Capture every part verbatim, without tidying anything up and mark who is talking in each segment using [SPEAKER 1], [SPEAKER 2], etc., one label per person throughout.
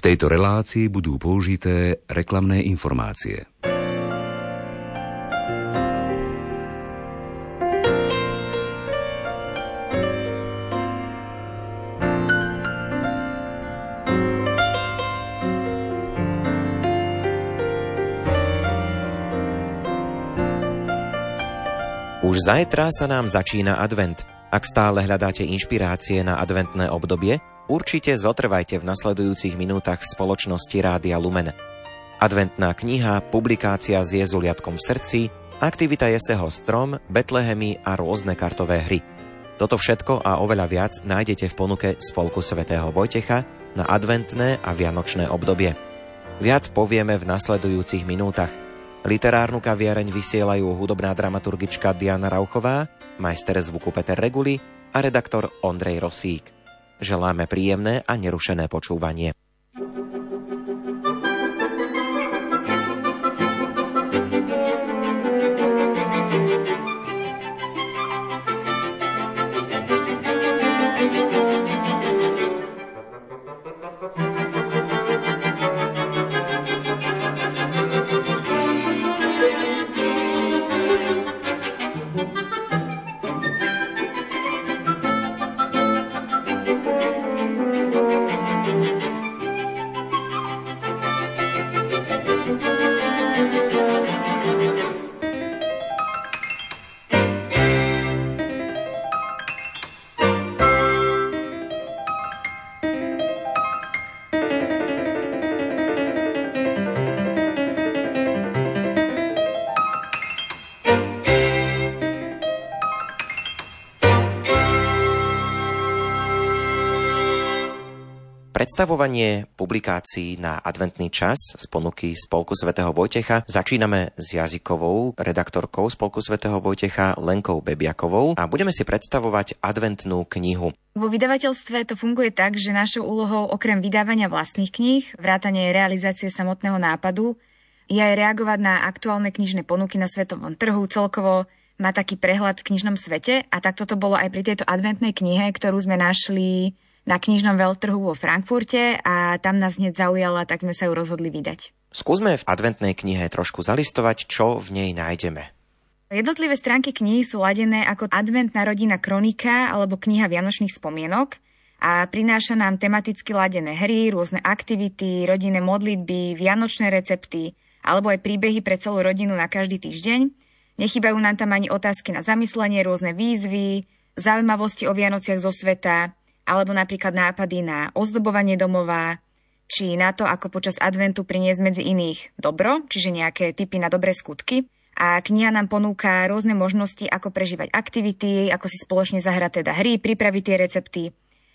[SPEAKER 1] tejto relácii budú použité reklamné informácie.
[SPEAKER 2] Už zajtra sa nám začína advent. Ak stále hľadáte inšpirácie na adventné obdobie, určite zotrvajte v nasledujúcich minútach v spoločnosti Rádia Lumen. Adventná kniha, publikácia s jezuliatkom v srdci, aktivita Jeseho strom, Betlehemy a rôzne kartové hry. Toto všetko a oveľa viac nájdete v ponuke Spolku svätého Vojtecha na adventné a vianočné obdobie. Viac povieme v nasledujúcich minútach. Literárnu kaviareň vysielajú hudobná dramaturgička Diana Rauchová, majster zvuku Peter Reguli a redaktor Ondrej Rosík. Želáme príjemné a nerušené počúvanie. Predstavovanie publikácií na adventný čas z ponuky Spolku svätého Vojtecha začíname s jazykovou redaktorkou Spolku svätého Vojtecha Lenkou Bebiakovou a budeme si predstavovať adventnú knihu.
[SPEAKER 3] Vo vydavateľstve to funguje tak, že našou úlohou okrem vydávania vlastných kníh, vrátane realizácie samotného nápadu, je aj reagovať na aktuálne knižné ponuky na svetovom trhu, celkovo má taký prehľad v knižnom svete a takto to bolo aj pri tejto adventnej knihe, ktorú sme našli na knižnom veľtrhu vo Frankfurte a tam nás hneď zaujala, tak sme sa ju rozhodli vydať.
[SPEAKER 2] Skúsme v adventnej knihe trošku zalistovať, čo v nej nájdeme.
[SPEAKER 3] Jednotlivé stránky knihy sú ladené ako adventná rodina kronika alebo kniha vianočných spomienok a prináša nám tematicky ladené hry, rôzne aktivity, rodinné modlitby, vianočné recepty alebo aj príbehy pre celú rodinu na každý týždeň. Nechýbajú nám tam ani otázky na zamyslenie, rôzne výzvy, zaujímavosti o Vianociach zo sveta, alebo napríklad nápady na ozdobovanie domova, či na to, ako počas adventu priniesť medzi iných dobro, čiže nejaké tipy na dobré skutky. A kniha nám ponúka rôzne možnosti, ako prežívať aktivity, ako si spoločne zahrať teda hry, pripraviť tie recepty.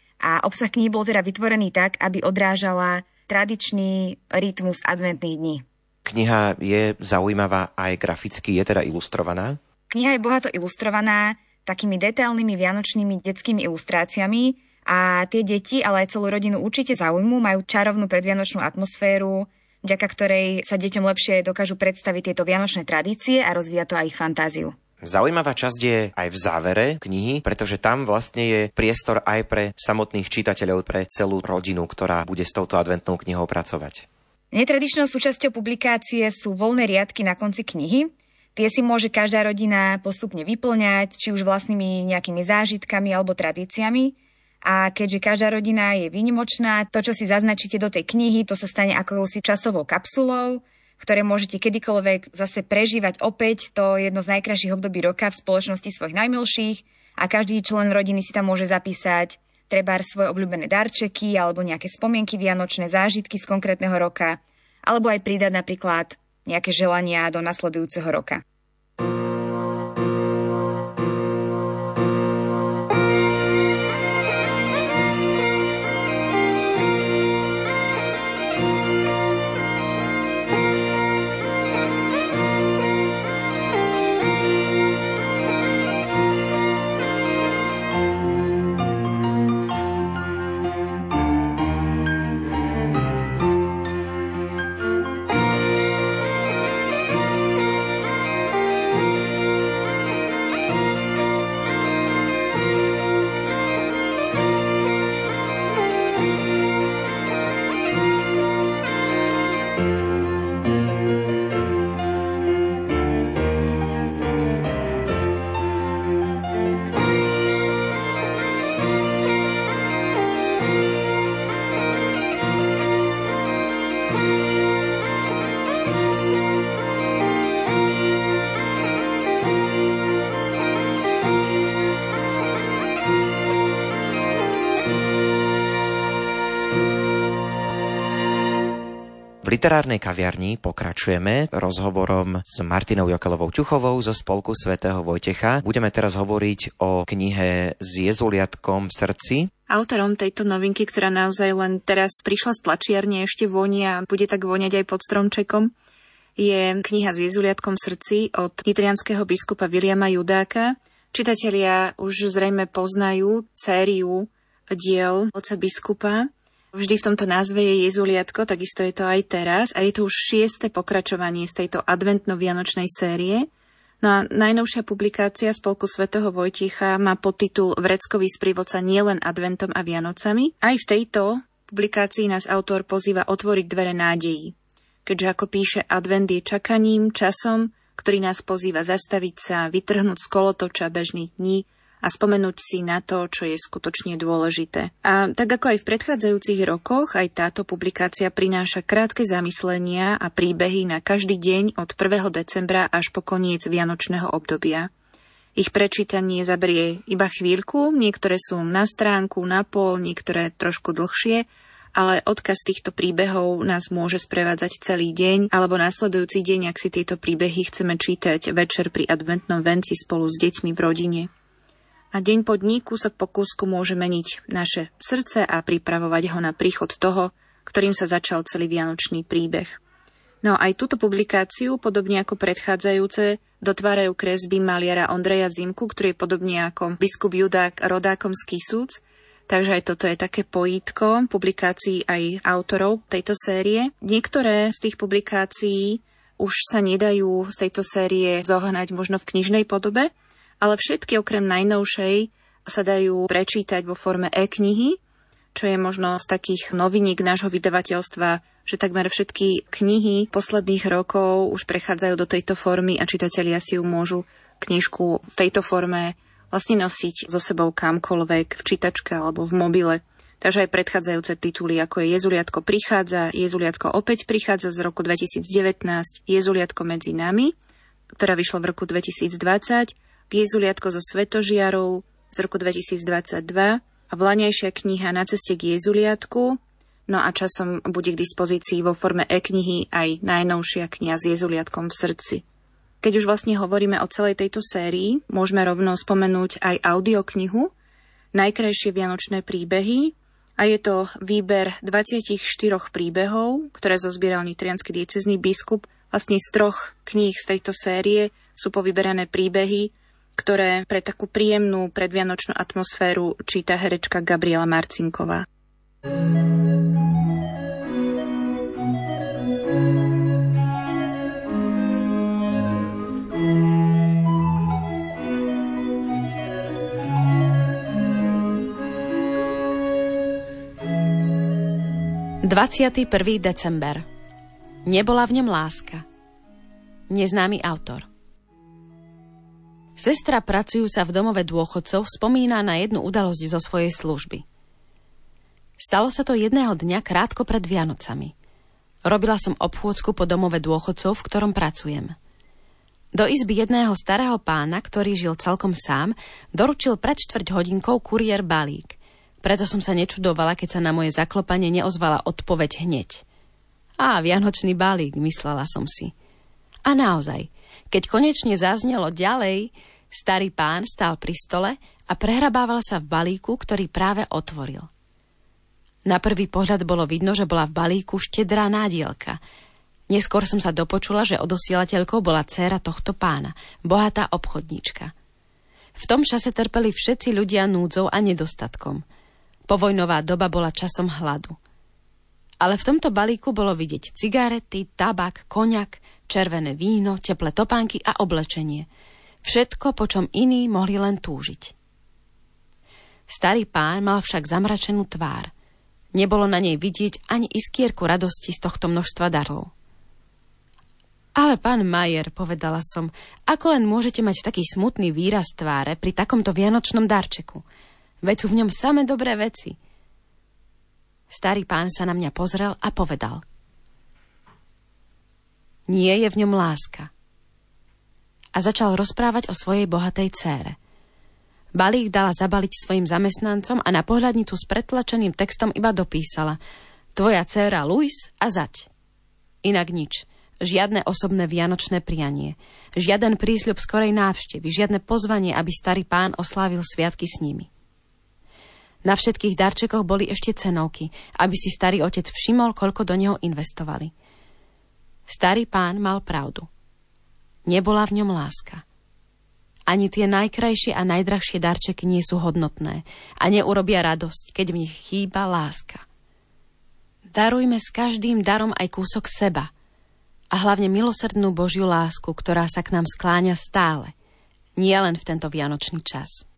[SPEAKER 3] A obsah knihy bol teda vytvorený tak, aby odrážala tradičný rytmus adventných dní.
[SPEAKER 2] Kniha je zaujímavá aj graficky, je teda ilustrovaná?
[SPEAKER 3] Kniha je bohato ilustrovaná takými detailnými vianočnými detskými ilustráciami, a tie deti, ale aj celú rodinu určite zaujmú, majú čarovnú predvianočnú atmosféru, vďaka ktorej sa deťom lepšie dokážu predstaviť tieto vianočné tradície a rozvíja to aj ich fantáziu.
[SPEAKER 2] Zaujímavá časť je aj v závere knihy, pretože tam vlastne je priestor aj pre samotných čitateľov, pre celú rodinu, ktorá bude s touto adventnou knihou pracovať.
[SPEAKER 3] Netradičnou súčasťou publikácie sú voľné riadky na konci knihy. Tie si môže každá rodina postupne vyplňať, či už vlastnými nejakými zážitkami alebo tradíciami. A keďže každá rodina je výnimočná, to, čo si zaznačíte do tej knihy, to sa stane akousi časovou kapsulou, ktoré môžete kedykoľvek zase prežívať opäť to jedno z najkrajších období roka v spoločnosti svojich najmilších a každý člen rodiny si tam môže zapísať trebár svoje obľúbené darčeky alebo nejaké spomienky vianočné, zážitky z konkrétneho roka, alebo aj pridať napríklad nejaké želania do nasledujúceho roka.
[SPEAKER 2] V literárnej kaviarni pokračujeme rozhovorom s Martinou Jokelovou Ťuchovou zo spolku svätého Vojtecha. Budeme teraz hovoriť o knihe S jezuliatkom v srdci.
[SPEAKER 4] Autorom tejto novinky, ktorá naozaj len teraz prišla z tlačiarne, ešte vonia a bude tak voniať aj pod stromčekom, je kniha S jezuliatkom v srdci od nitrianskeho biskupa Viliama Judáka. Čitatelia už zrejme poznajú sériu diel otca biskupa. Vždy v tomto názve je jezuliatko, takisto je to aj teraz a je to už šieste pokračovanie z tejto adventno-vianočnej série. No a najnovšia publikácia spolku svätého Vojtecha má podtitul Vreckový sprievodca nielen adventom a Vianocami. Aj v tejto publikácii nás autor pozýva otvoriť dvere nádejí. Keďže ako píše, advent je čakaním, časom, ktorý nás pozýva zastaviť sa, vytrhnúť z kolotoča bežných dní a spomenúť si na to, čo je skutočne dôležité. A tak ako aj v predchádzajúcich rokoch, aj táto publikácia prináša krátke zamyslenia a príbehy na každý deň od prvého decembra až po koniec vianočného obdobia. Ich prečítanie zaberie iba chvíľku, niektoré sú na stránku, na pol, niektoré trošku dlhšie, ale odkaz týchto príbehov nás môže sprevádzať celý deň alebo nasledujúci deň, ak si tieto príbehy chceme čítať večer pri adventnom venci spolu s deťmi v rodine. A deň po dní, kúsok po kúsku môže meniť naše srdce a pripravovať ho na príchod toho, ktorým sa začal celý vianočný príbeh. No aj túto publikáciu, podobne ako predchádzajúce, dotvárajú kresby maliara Ondreja Zimku, ktorý je podobne ako biskup Judák rodákom z Kisúc. Takže aj toto je také pojítko publikácií aj autorov tejto série. Niektoré z tých publikácií už sa nedajú z tejto série zohnať možno v knižnej podobe, ale všetky okrem najnovšej sa dajú prečítať vo forme e-knihy, čo je možno z takých noviniek nášho vydavateľstva, že takmer všetky knihy posledných rokov už prechádzajú do tejto formy a čitatelia si ju môžu knižku v tejto forme vlastne nosiť so sebou kamkoľvek, v čítačke alebo v mobile. Takže aj predchádzajúce tituly, ako je Jezuliatko prichádza, Jezuliatko opäť prichádza z roku dvetisícdevätnásť, Jezuliatko medzi nami, ktorá vyšla v roku dvetisícdvadsať, Jezuliatko zo Svetožiarov z roku dvetisícdvadsaťdva a vlaňajšia kniha Na ceste k Jezuliatku. No a časom bude k dispozícii vo forme e-knihy aj najnovšia kniha S jezuliatkom v srdci. Keď už vlastne hovoríme o celej tejto sérii, môžeme rovno spomenúť aj audioknihu Najkrajšie vianočné príbehy a je to výber dvadsaťštyri príbehov, ktoré zozbieral nitriansky diecézny biskup. Vlastne z troch kníh z tejto série sú povyberané príbehy, ktoré pre takú príjemnú predvianočnú atmosféru číta herečka Gabriela Marcinková.
[SPEAKER 5] dvadsiaty prvý december. Nebola v ňom láska. Neznámy autor. Sestra pracujúca v domove dôchodcov spomína na jednu udalosť zo svojej služby. Stalo sa to jedného dňa krátko pred Vianocami. Robila som obchôdzku po domove dôchodcov, v ktorom pracujem. Do izby jedného starého pána, ktorý žil celkom sám, doručil pred štvrť hodinkou kuriér balík. Preto som sa nečudovala, keď sa na moje zaklopanie neozvala odpoveď hneď. Á, vianočný balík, myslela som si. A naozaj, keď konečne zaznelo ďalej, starý pán stál pri stole a prehrabával sa v balíku, ktorý práve otvoril. Na prvý pohľad bolo vidno, že bola v balíku štedrá nádielka. Neskôr som sa dopočula, že odosielateľkou bola dcéra tohto pána, bohatá obchodníčka. V tom čase trpeli všetci ľudia núdzou a nedostatkom. Povojnová doba bola časom hladu. Ale v tomto balíku bolo vidieť cigarety, tabak, koniak, červené víno, teplé topánky a oblečenie. Všetko, po čom iní mohli len túžiť. Starý pán mal však zamračenú tvár. Nebolo na nej vidieť ani iskierku radosti z tohto množstva darov. Ale pán Majer, povedala som, ako len môžete mať taký smutný výraz tváre pri takomto vianočnom darčeku? Veď sú v ňom same dobré veci. Starý pán sa na mňa pozrel a povedal: Nie je v ňom láska. A začal rozprávať o svojej bohatej dcére. Balík dala zabaliť svojim zamestnancom a na pohľadnicu s pretlačeným textom iba dopísala: Tvoja dcéra Luis a zať. Inak nič. Žiadne osobné vianočné prianie. Žiaden prísľub skorej návštevy. Žiadne pozvanie, aby starý pán oslávil sviatky s nimi. Na všetkých darčekoch boli ešte cenovky, aby si starý otec všimol, koľko do neho investovali. Starý pán mal pravdu. Nebola v ňom láska. Ani tie najkrajšie a najdrahšie darčeky nie sú hodnotné a neurobia radosť, keď v nich chýba láska. Darujme s každým darom aj kúsok seba a hlavne milosrdnú Božiu lásku, ktorá sa k nám skláňa stále, nie len v tento vianočný čas.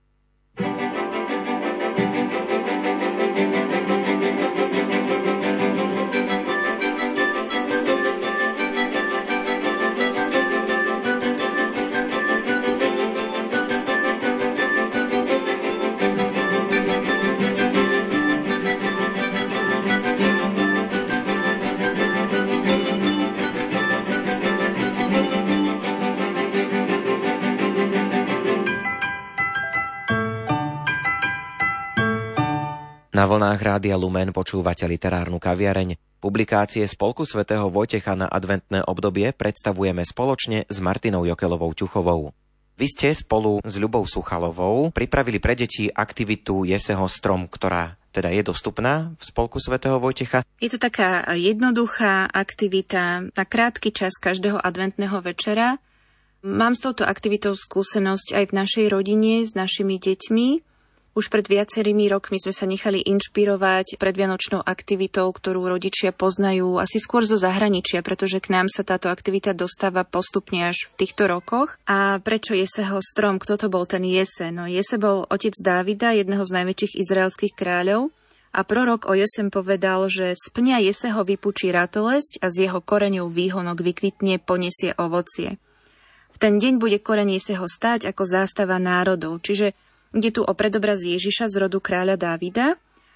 [SPEAKER 2] Na vlnách Rádia Lumen počúvate literárnu kaviareň. Publikácie Spolku svätého Vojtecha na adventné obdobie predstavujeme spoločne s Martinou Jokelovou Ťuchovou. Vy ste spolu s Ľubou Suchalovou pripravili pre deti aktivitu Jeseho strom, ktorá teda je dostupná v Spolku svätého Vojtecha.
[SPEAKER 4] Je to taká jednoduchá aktivita na krátky čas každého adventného večera. Mám s touto aktivitou skúsenosť aj v našej rodine s našimi deťmi. Už pred viacerými rokmi sme sa nechali inšpirovať predvianočnou aktivitou, ktorú rodičia poznajú asi skôr zo zahraničia, pretože k nám sa táto aktivita dostáva postupne až v týchto rokoch. A prečo Jeseho strom? Kto to bol ten Jese? No Jese bol otec Dávida, jedného z najväčších izraelských kráľov. A prorok o Jesem povedal, že z pňa Jeseho vypučí ratolesť a z jeho koreňov výhonok vykvitne, poniesie ovocie. V ten deň bude koreň Jeseho stáť ako zástava národov, čiže ide tu o predobraz Ježiša z rodu kráľa Dávida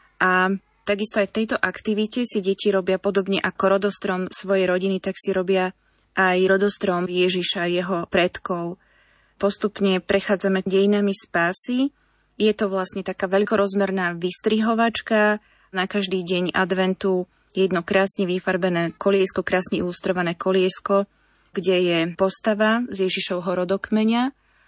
[SPEAKER 4] a takisto aj v tejto aktivite si deti robia podobne ako rodostrom svojej rodiny, tak si robia aj rodostrom Ježiša, jeho predkov. Postupne prechádzame dejinami spásy. Je to vlastne taká veľkorozmerná vystrihovačka. Na každý deň adventu jedno krásne vyfarbené koliesko, krásne ilustrované koliesko, kde je postava z Ježišovho rodokmeňa.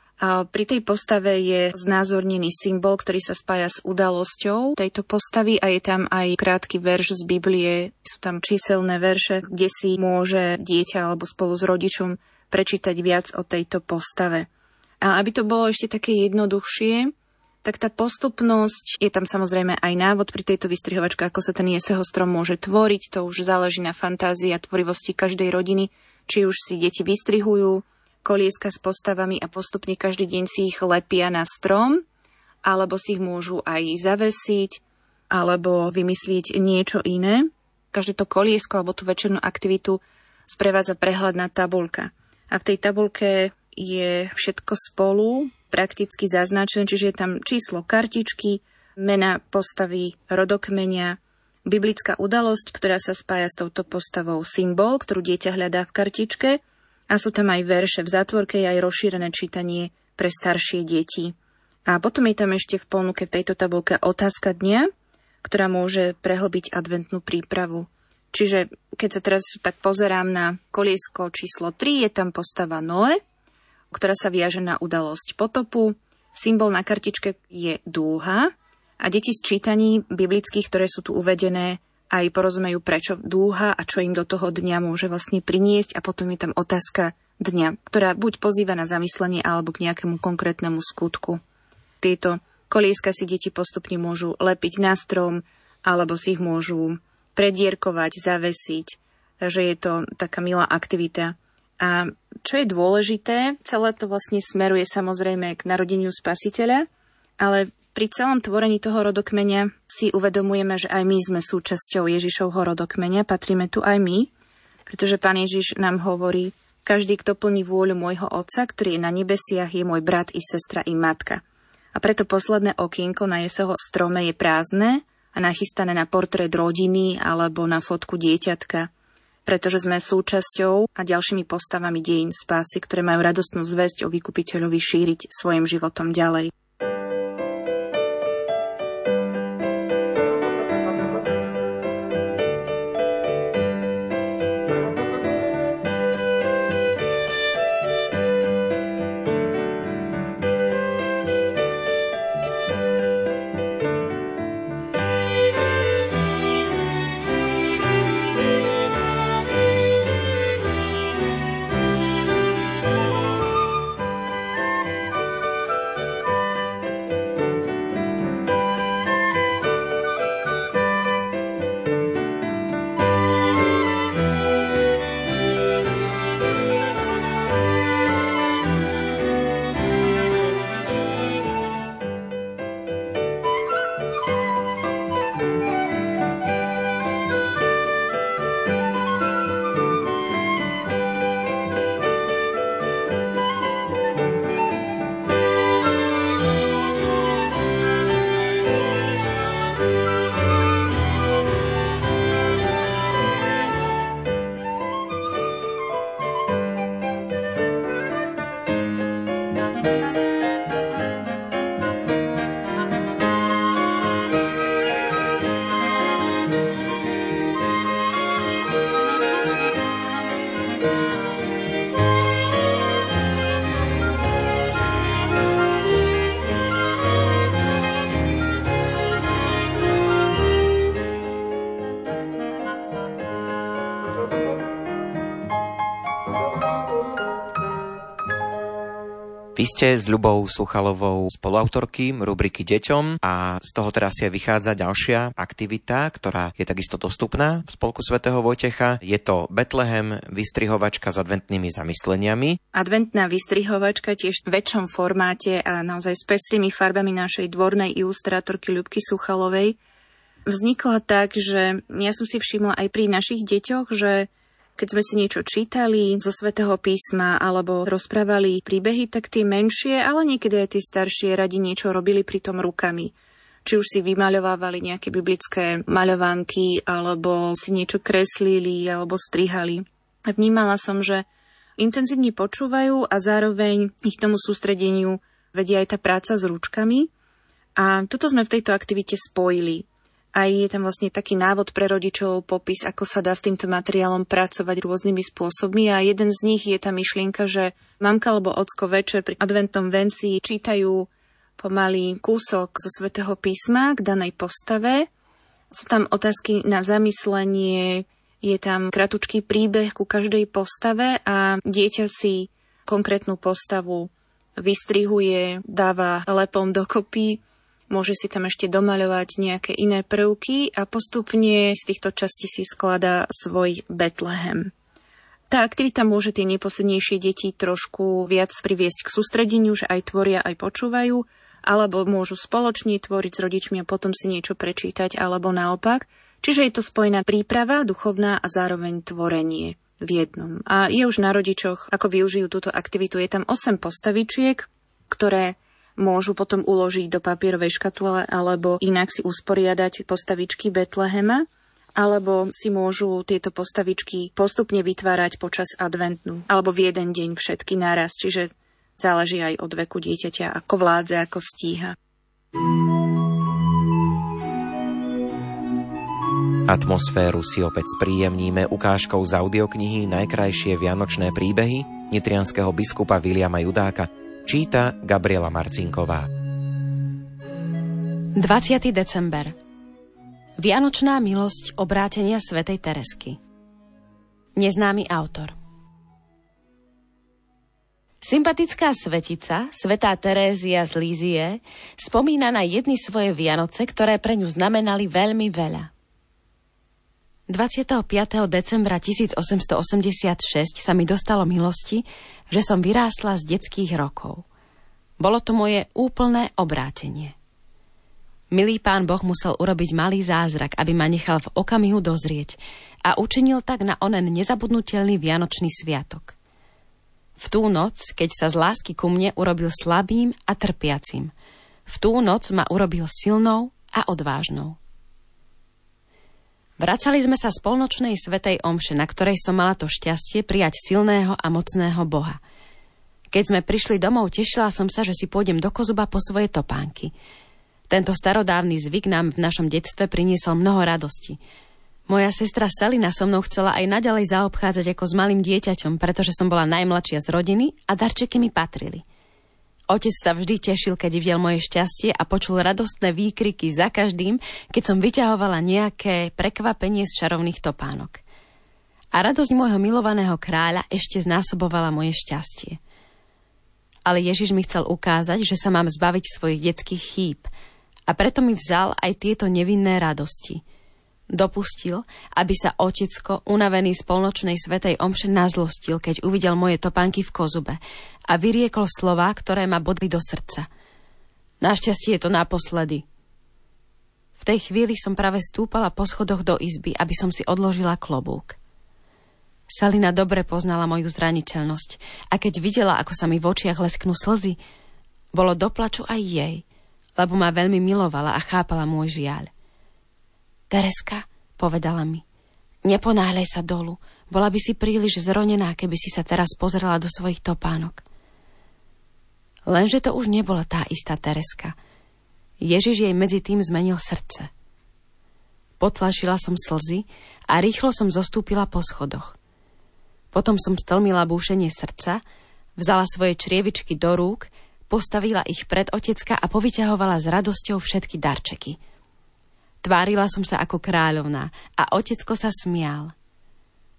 [SPEAKER 4] A pri tej postave je znázornený symbol, ktorý sa spája s udalosťou tejto postavy a je tam aj krátky verš z Biblie. Sú tam číselné verše, kde si môže dieťa alebo spolu s rodičom prečítať viac o tejto postave. A aby to bolo ešte také jednoduchšie, tak tá postupnosť, je tam samozrejme aj návod pri tejto vystrihovačke, ako sa ten Jeseho strom môže tvoriť. To už záleží na fantázii a tvorivosti každej rodiny, či už si deti vystrihujú kolieska s postavami a postupne každý deň si ich lepia na strom, alebo si ich môžu aj zavesiť, alebo vymyslieť niečo iné. Každé to koliesko alebo tú večernú aktivitu sprevádza prehľadná tabuľka. A v tej tabuľke je všetko spolu prakticky zaznačené, čiže je tam číslo kartičky, mena postavy rodokmeňa, biblická udalosť, ktorá sa spája s touto postavou, symbol, ktorú dieťa hľadá v kartičke, a sú tam aj verše. V zátvorke je aj rozšírené čítanie pre staršie deti. A potom je tam ešte v ponuke v tejto tabuľke otázka dňa, ktorá môže prehlbiť adventnú prípravu. Čiže keď sa teraz tak pozerám na koliesko číslo tri, je tam postava Noe, ktorá sa viaže na udalosť potopu. Symbol na kartičke je dúha a deti z čítaní biblických, ktoré sú tu uvedené, aj porozumejú, prečo dúha a čo im do toho dňa môže vlastne priniesť, a potom je tam otázka dňa, ktorá buď pozýva na zamyslenie alebo k nejakému konkrétnemu skutku. Tieto kolieska si deti postupne môžu lepiť na strom alebo si ich môžu predierkovať, zavesiť, takže je to taká milá aktivita. A čo je dôležité, celé to vlastne smeruje samozrejme k narodeniu Spasiteľa, ale pri celom tvorení toho rodokmeňa si uvedomujeme, že aj my sme súčasťou Ježišovho rodokmeňa, patríme tu aj my, pretože Pán Ježiš nám hovorí: každý, kto plní vôľu môjho Otca, ktorý je na nebesiach, je môj brat i sestra i matka. A preto posledné okienko na Jeseho strome je prázdne a nachystané na portrét rodiny alebo na fotku dieťatka, pretože sme súčasťou a ďalšími postavami dejín spásy, ktoré majú radostnú zvesť o vykupiteľovi šíriť svojim životom ďalej.
[SPEAKER 2] Vy ste s Ľubou Suchalovou spoluautorky rubriky Deťom a z toho teraz je vychádza ďalšia aktivita, ktorá je takisto dostupná v Spolku svätého Vojtecha. Je to Betlehem, vystrihovačka s adventnými zamysleniami.
[SPEAKER 4] Adventná vystrihovačka tiež v väčšom formáte a naozaj s pestrými farbami našej dvornej ilustrátorky Ľubky Suchalovej vznikla tak, že ja som si všimla aj pri našich deťoch, že keď sme si niečo čítali zo Svätého písma alebo rozprávali príbehy, tak tie menšie, ale niekedy aj tie staršie radi niečo robili pri tom rukami. Či už si vymaľovávali nejaké biblické maľovánky, alebo si niečo kreslili, alebo strihali. A vnímala som, že intenzívne počúvajú a zároveň ich tomu sústredeniu vedia aj tá práca s ručkami. A toto sme v tejto aktivite spojili. Aj je tam vlastne taký návod pre rodičov, popis, ako sa dá s týmto materiálom pracovať rôznymi spôsobmi. A jeden z nich je tá myšlienka, že mamka alebo ocko večer pri adventnom venci čítajú pomaly kúsok zo Svätého písma k danej postave. Sú tam otázky na zamyslenie, je tam kratučký príbeh ku každej postave a dieťa si konkrétnu postavu vystrihuje, dáva lepom dokopy. Môže si tam ešte domaľovať nejaké iné prvky a postupne z týchto častí si skladá svoj Betlehem. Tá aktivita môže tie neposlednejšie deti trošku viac priviesť k sústredeniu, že aj tvoria, aj počúvajú, alebo môžu spoločne tvoriť s rodičmi a potom si niečo prečítať, alebo naopak. Čiže je to spojená príprava, duchovná a zároveň tvorenie v jednom. A je už na rodičoch, ako využijú túto aktivitu. Je tam osem postavičiek, ktoré môžu potom uložiť do papierovej škatule alebo inak si usporiadať postavičky Betlehema, alebo si môžu tieto postavičky postupne vytvárať počas adventu, alebo v jeden deň všetky naraz, čiže záleží aj od veku dieťaťa, ako vládze, ako stíha.
[SPEAKER 2] Atmosféru si opäť spríjemníme ukážkou z audioknihy Najkrajšie vianočné príbehy nitrianskeho biskupa Viliama Judáka. Číta Gabriela Marcinková.
[SPEAKER 5] dvadsiateho december. Vianočná milosť obrátenia svätej Teresky. Neznámy autor. Sympatická svetica, svätá Terézia z Lízie, spomína na jedny svoje Vianoce, ktoré pre ňu znamenali veľmi veľa. dvadsiateho piateho decembra tisícosemstoosemdesiatšesť sa mi dostalo milosti, že som vyrástla z detských rokov. Bolo to moje úplné obrátenie. Milý Pán Boh musel urobiť malý zázrak, aby ma nechal v okamihu dozrieť a učinil tak na onen nezabudnutelný vianočný sviatok. V tú noc, keď sa z lásky ku mne urobil slabým a trpiacim, v tú noc ma urobil silnou a odvážnou. Vracali sme sa z polnočnej svätej omše, na ktorej som mala to šťastie prijať silného a mocného Boha. Keď sme prišli domov, tešila som sa, že si pôjdem do Kozuba po svoje topánky. Tento starodávny zvyk nám v našom detstve priniesol mnoho radosti. Moja sestra Selina so mnou chcela aj naďalej zaobchádzať ako s malým dieťaťom, pretože som bola najmladšia z rodiny a darčeky mi patrili. Otec sa vždy tešil, keď videl moje šťastie a počul radostné výkriky za každým, keď som vyťahovala nejaké prekvapenie z čarovných topánok. A radosť môjho milovaného kráľa ešte znásobovala moje šťastie. Ale Ježiš mi chcel ukázať, že sa mám zbaviť svojich detských chýb a preto mi vzal aj tieto nevinné radosti. Dopustil, aby sa otecko, unavený z polnočnej svätej omše, nazlostil, keď uvidel moje topánky v Kozube a vyriekol slová, ktoré ma bodli do srdca. Našťastie je to naposledy. V tej chvíli som práve stúpala po schodoch do izby, aby som si odložila klobúk. Selina dobre poznala moju zraniteľnosť a keď videla, ako sa mi v očiach lesknú slzy, bolo do plaču aj jej, lebo ma veľmi milovala a chápala môj žiaľ. Tereska, povedala mi, neponáhľaj sa dolu, bola by si príliš zronená, keby si sa teraz pozrela do svojich topánok. Lenže to už nebola tá istá Tereska. Ježiš jej medzi tým zmenil srdce. Potlačila som slzy a rýchlo som zostúpila po schodoch. Potom som stlmila búšenie srdca, vzala svoje črievičky do rúk, postavila ich pred otecka a povyťahovala s radosťou všetky darčeky. Tvárila som sa ako kráľovná a otecko sa smial.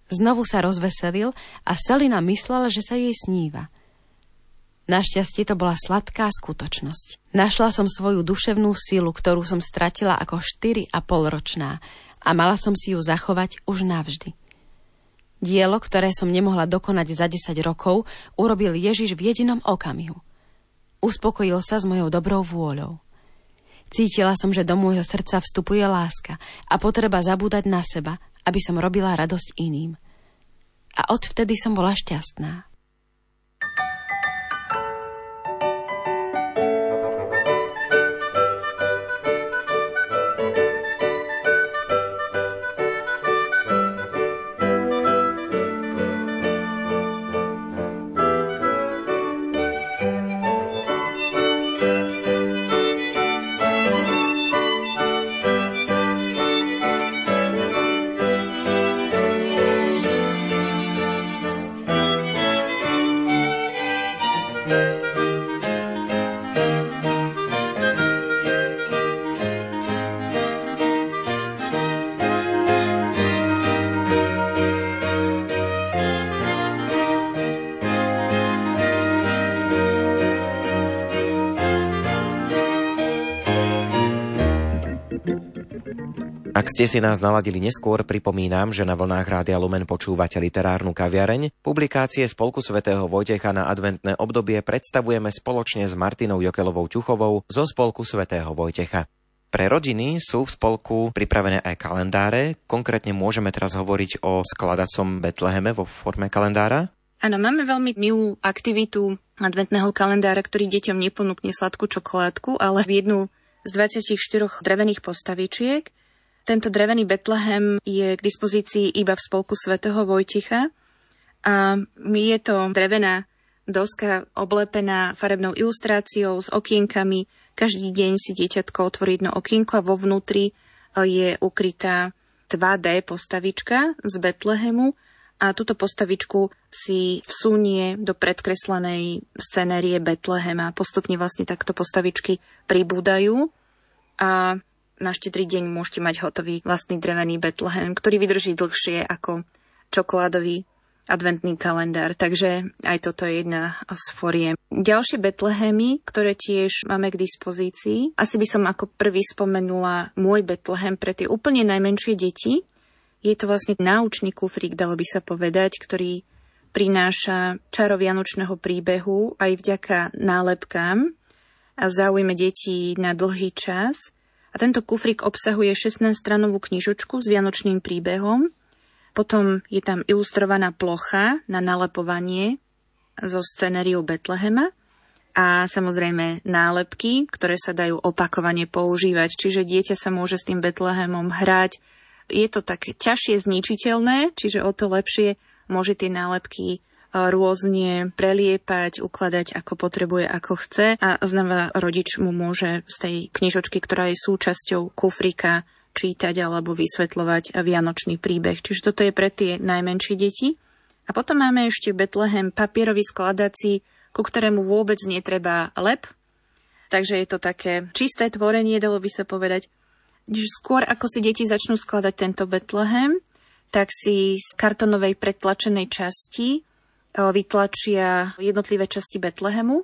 [SPEAKER 5] Znovu sa rozveselil a Selina myslela, že sa jej sníva. Našťastie to bola sladká skutočnosť. Našla som svoju duševnú silu, ktorú som stratila ako štyri a pol ročná a mala som si ju zachovať už navždy. Dielo, ktoré som nemohla dokonať za desať rokov, urobil Ježiš v jedinom okamihu. Uspokojil sa s mojou dobrou vôľou. Cítila som, že do môjho srdca vstupuje láska a potreba zabúdať na seba, aby som robila radosť iným. A odvtedy som bola šťastná.
[SPEAKER 2] Ak ste si nás naladili neskôr, pripomínam, že na vlnách Rádia Lumen počúvate literárnu kaviareň. Publikácie Spolku svätého Vojtecha na adventné obdobie predstavujeme spoločne s Martinou Jokelovou Ťuchovou zo Spolku svätého Vojtecha. Pre rodiny sú v spolku pripravené aj kalendáre. Konkrétne môžeme teraz hovoriť o skladacom Betleheme vo forme kalendára?
[SPEAKER 4] Áno, máme veľmi milú aktivitu adventného kalendára, ktorý deťom neponúkne sladkú čokoládku, ale jednu z dvadsaťštyri drevených postavičiek. Tento drevený Betlehem je k dispozícii iba v Spolku svätého Vojtecha a je to drevená doska oblepená farebnou ilustráciou s okienkami. Každý deň si dieťatko otvorí jedno okienko a vo vnútri je ukrytá dva dé postavička z Betlehemu a túto postavičku si vsunie do predkreslenej scenérie Betlehema. Postupne vlastne takto postavičky pribúdajú a na štedrý deň môžete mať hotový vlastný drevený Betlehem, ktorý vydrží dlhšie ako čokoládový adventný kalendár. Takže aj toto je jedna z foriem. Ďalšie Betlehemy, ktoré tiež máme k dispozícii. Asi by som ako prvý spomenula môj Betlehem pre tie úplne najmenšie deti. Je to vlastne náučný kufrík, dalo by sa povedať, ktorý prináša čaro vianočného príbehu aj vďaka nálepkám a zaujme detí na dlhý čas. A tento kufrík obsahuje šestnásťstranovú knižočku s vianočným príbehom. Potom je tam ilustrovaná plocha na nalepovanie so scenériou Betlehema a samozrejme nálepky, ktoré sa dajú opakovane používať. Čiže dieťa sa môže s tým Betlehemom hrať. Je to tak ťažšie zničiteľné, čiže o to lepšie môže tie nálepky rôzne preliepať, ukladať ako potrebuje, ako chce a znova rodič mu môže z tej knižočky, ktorá je súčasťou kufrika, čítať alebo vysvetľovať vianočný príbeh. Čiže toto je pre tie najmenšie deti. A potom máme ešte Betlehem papierový skladací, ku ktorému vôbec netreba lep. Takže je to také čisté tvorenie, dalo by sa povedať. Skôr ako si deti začnú skladať tento Betlehem, tak si z kartonovej pretlačenej časti vytlačia jednotlivé časti Betlehemu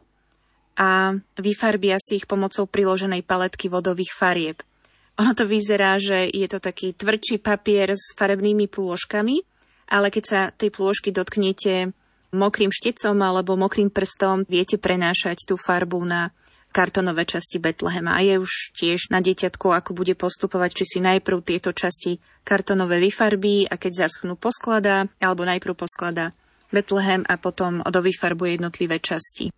[SPEAKER 4] a vyfarbia si ich pomocou priloženej paletky vodových farieb. Ono to vyzerá, že je to taký tvrdší papier s farebnými plôžkami, ale keď sa tej plôžky dotknete mokrým štecom alebo mokrým prstom, viete prenášať tú farbu na kartonové časti Betlehema. A je už tiež na dieťatku, ako bude postupovať, či si najprv tieto časti kartonové vyfarbí a keď zaschnú poskladá, alebo najprv poskladá Betlehem a potom dovyfarbuje jednotlivé časti.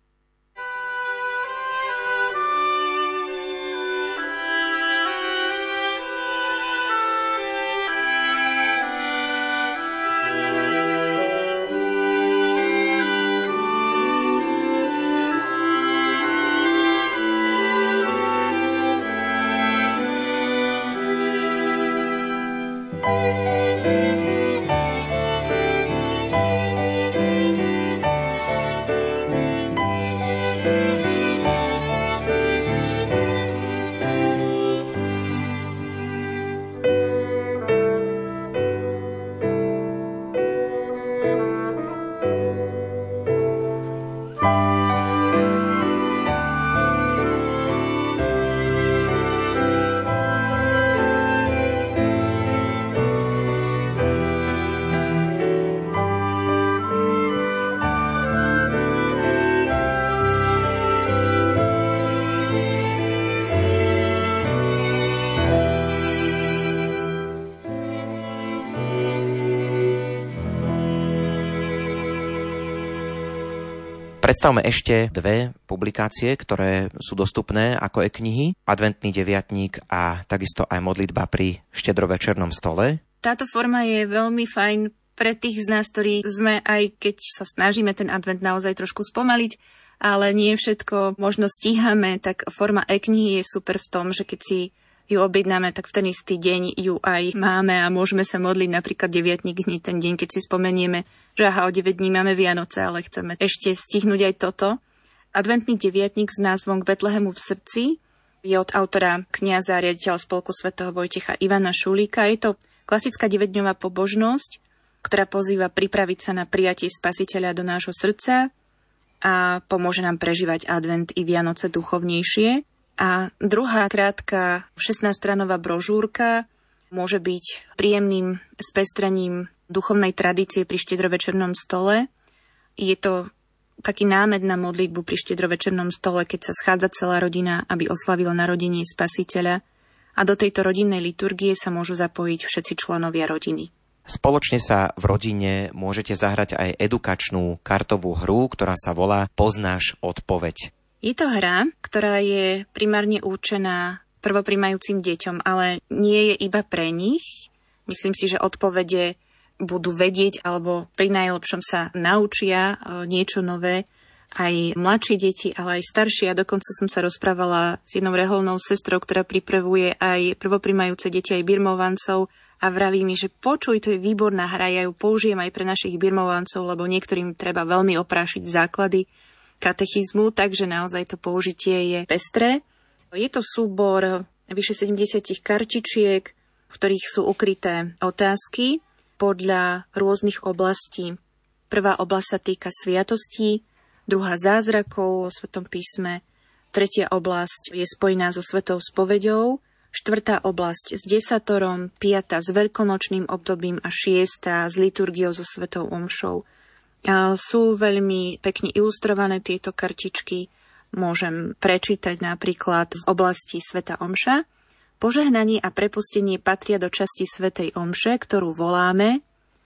[SPEAKER 2] Predstavme ešte dve publikácie, ktoré sú dostupné ako e-knihy. Adventný deviatník a takisto aj modlitba pri štedrovečernom stole.
[SPEAKER 4] Táto forma je veľmi fajn pre tých z nás, ktorí sme, aj keď sa snažíme ten advent naozaj trošku spomaliť, ale nie všetko možno stíhame, tak forma e-knihy je super v tom, že keď si ju objednáme, tak v ten istý deň ju aj máme a môžeme sa modliť napríklad deviatník hneď ten deň, keď si spomenieme, že aha, o deväť dní máme Vianoce, ale chceme ešte stihnúť aj toto. Adventný deviatník s názvom K Betlehemu v srdci je od autora kňaza a riaditeľa spolku svätého Vojtecha Ivana Šulíka. Je to klasická deväťdňová pobožnosť, ktorá pozýva pripraviť sa na prijatie Spasiteľa do nášho srdca a pomôže nám prežívať advent i Vianoce duchovnejšie. A druhá krátka šestnásťstranová brožúrka môže byť príjemným spestrením duchovnej tradície pri štedrovečernom stole. Je to taký námed na modlitbu pri štedrovečernom stole, keď sa schádza celá rodina, aby oslavila narodenie Spasiteľa. A do tejto rodinnej liturgie sa môžu zapojiť všetci členovia rodiny.
[SPEAKER 2] Spoločne sa v rodine môžete zahrať aj edukačnú kartovú hru, ktorá sa volá Poznáš odpoveď.
[SPEAKER 4] Je to hra, ktorá je primárne určená prvopríjmajúcim deťom, ale nie je iba pre nich. Myslím si, že odpovede budú vedieť alebo pri najlepšom sa naučia niečo nové aj mladšie deti, ale aj staršie. A dokonca som sa rozprávala s jednou reholnou sestrou, ktorá pripravuje aj prvopríjmajúce deti, aj birmovancov, a vraví mi, že počuj, to je výborná hra, ja ju použijem aj pre našich birmovancov, lebo niektorým treba veľmi oprášiť základy katechizmu, takže naozaj to použitie je pestré. Je to súbor vyše sedemdesiat kartičiek, v ktorých sú ukryté otázky podľa rôznych oblastí. Prvá oblasť sa týka sviatostí, druhá zázrakov vo Svätom písme, tretia oblasť je spojená so Svetou spoveďou, štvrtá oblasť s desatorom, piata s veľkonočným obdobím a šiesta s liturgiou so Svetou omšou. Sú veľmi pekne ilustrované tieto kartičky. Môžem prečítať napríklad z oblasti Sveta omša. Požehnanie a prepustenie patria do časti Svätej omše, ktorú voláme,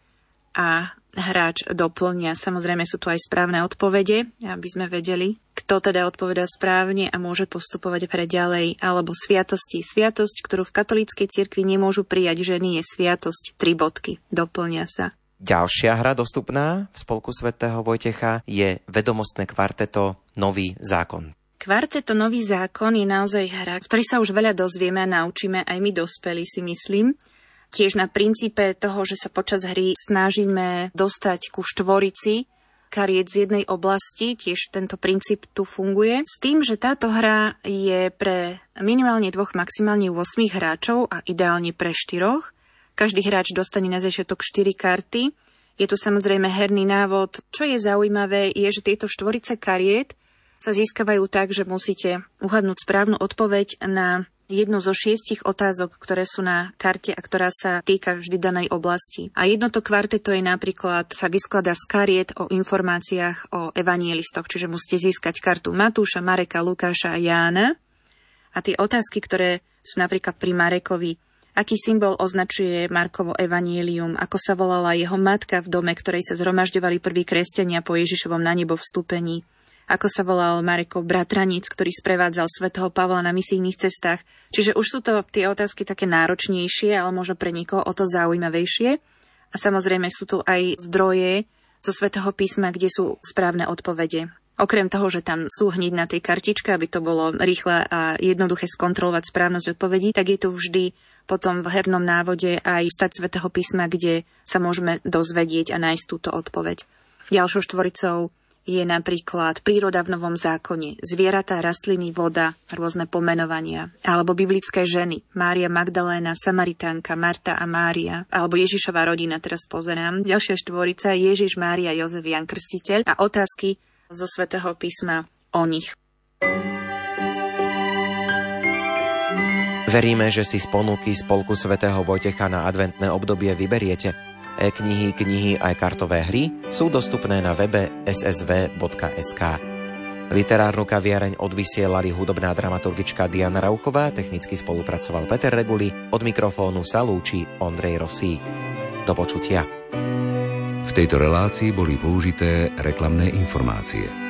[SPEAKER 4] a hráč doplňa. Samozrejme sú tu aj správne odpovede, aby sme vedeli, kto teda odpovedá správne a môže postupovať pre ďalej. Alebo sviatosti. Sviatosť, ktorú v katolíckej cirkvi nemôžu prijať ženy, je sviatosť tri bodky. Doplňa sa.
[SPEAKER 2] Ďalšia hra dostupná v spolku svätého Vojtecha je vedomostné kvarteto Nový zákon.
[SPEAKER 4] Kvarteto Nový zákon je naozaj hra, v ktorej sa už veľa dozvieme a naučíme aj my dospelí, si myslím. Tiež na princípe toho, že sa počas hry snažíme dostať ku štvorici kariet z jednej oblasti, tiež tento princíp tu funguje. S tým, že táto hra je pre minimálne dvoch, maximálne ôsmich hráčov a ideálne pre štyroch. Každý hráč dostane na začiatok štyri karty. Je to samozrejme herný návod. Čo je zaujímavé, je, že tieto štvorice kariet sa získavajú tak, že musíte uhadnúť správnu odpoveď na jednu zo šiestich otázok, ktoré sú na karte a ktorá sa týka vždy danej oblasti. A jedno to kvarteto je napríklad, sa vyskladá z kariet o informáciách o evanielistoch, čiže musíte získať kartu Matúša, Mareka, Lukáša a Jána. A tie otázky, ktoré sú napríklad pri Marekovi: aký symbol označuje Markovo evanjelium, ako sa volala jeho matka v dome, ktorej sa zhromažďovali prví kresťania po Ježišovom na nebo vstúpení, ako sa volal Marekov bratranec, ktorý sprevádzal svätého Pavla na misijných cestách. Čiže už sú to tie otázky také náročnejšie, ale možno pre niekoho o to zaujímavejšie. A samozrejme sú tu aj zdroje zo Svätého písma, kde sú správne odpovede. Okrem toho, že tam sú hneď na tej kartičke, aby to bolo rýchle a jednoduché skontrolovať správnosť odpovedí, tak je tu vždy potom v hernom návode aj stať Svätého písma, kde sa môžeme dozvedieť a nájsť túto odpoveď. Ďalšou štvoricou je napríklad príroda v Novom zákone, zvieratá, rastliny, voda, rôzne pomenovania, alebo biblické ženy, Mária Magdaléna, Samaritánka, Marta a Mária, alebo Ježišova rodina, teraz pozerám. Ďalšia štvorica je Ježiš, Mária, Jozef, Jan Krstiteľ a otázky zo Svätého písma o nich.
[SPEAKER 2] Veríme, že si z ponuky spolku svätého Vojtecha na adventné obdobie vyberiete. E-knihy, knihy aj kartové hry sú dostupné na webe es es vé bodka es ká. Literárnu kaviareň odvysielali hudobná dramaturgička Diana Rauchová, technicky spolupracoval Peter Reguli, od mikrofónu sa lúči Ondrej Rosík. Do počutia.
[SPEAKER 1] V tejto relácii boli použité reklamné informácie.